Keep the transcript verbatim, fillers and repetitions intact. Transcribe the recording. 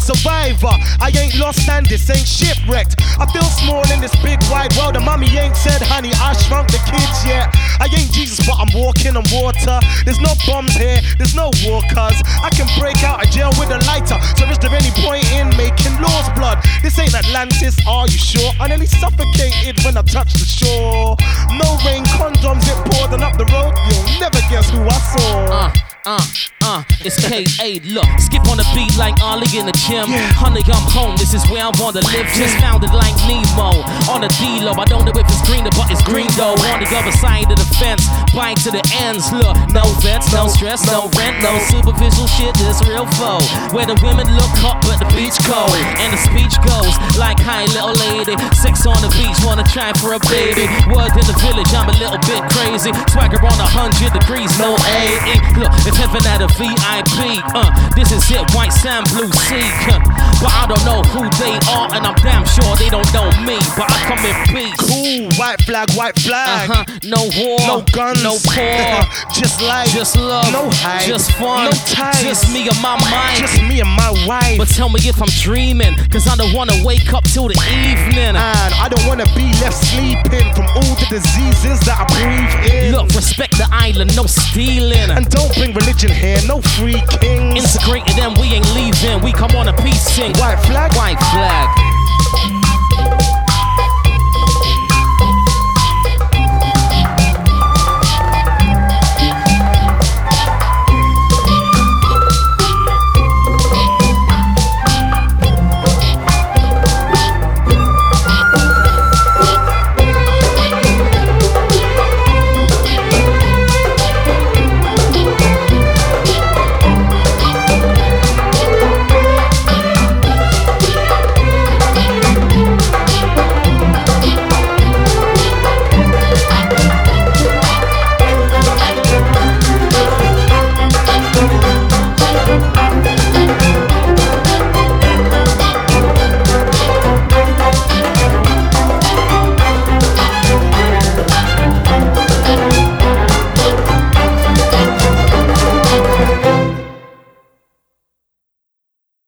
survivor. I ain't lost and this ain't shipwrecked. I feel small in this big wide world, and mommy ain't said, honey, I shrunk the kids yet. I ain't Jesus, but I'm walking on water. There's no bombs here, there's no war, cuz I can break out of jail with a lighter. So is there any point in making laws, blood? This ain't Atlantis, are you sure? I nearly suffocated when I touched the shore. No rain, condoms, it poured on up the road. You'll never guess who I saw. Uh. Uh, uh, it's K A, look, skip on the beat like Ollie in the gym. Yeah. Honey, I'm home, this is where I wanna live. Just found it like Nemo, on the D-Lo. I don't know if it's greener, but it's green though. On the other side of the fence, bite to the ends. Look, no vets, no stress, no rent, no superficial shit, this real foe. Where the women look hot, but the beach cold. And the speech goes like, hi little lady, sex on the beach, wanna try for a baby. Word in the village, I'm a little bit crazy. Swagger on a hundred degrees, no A E. Look, it's heaven at a V I P, uh, this is it, white sand, blue sea, uh, but I don't know who they are, and I'm damn sure they don't know me, but I come in peace. Cool, white flag, white flag. Uh-huh, no war, no guns, no poor, just life, just love, no hype, just fun, no ties, just me and my mind, just me and my wife. But tell me if I'm dreaming, cause I don't wanna wake up till the evening, and I don't wanna be left sleeping from all the diseases that I breathe in. Look, respect the island, no stealing, and don't bring religion here. No free kings. Integrated and we ain't leaving. We come on a peace sing. White flag. White flag.